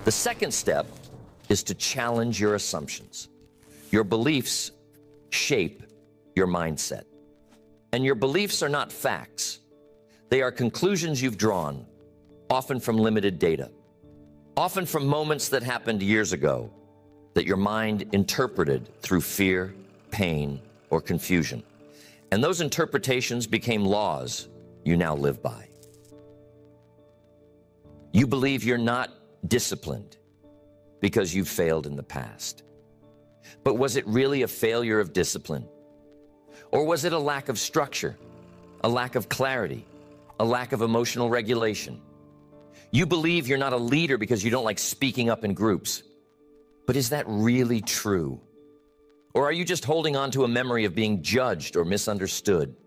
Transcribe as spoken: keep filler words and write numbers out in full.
The second step is to challenge your assumptions. Your beliefs shape your mindset. And your beliefs are not facts. They are conclusions you've drawn, often from limited data, often from moments that happened years ago that your mind interpreted through fear, pain, or confusion. And those interpretations became laws you now live by. You believe you're not disciplined because you've failed in the past. But was it really a failure of discipline? Or was it a lack of structure, a lack of clarity, a lack of emotional regulation? You believe you're not a leader because you don't like speaking up in groups. But is that really true? Or are you just holding on to a memory of being judged or misunderstood?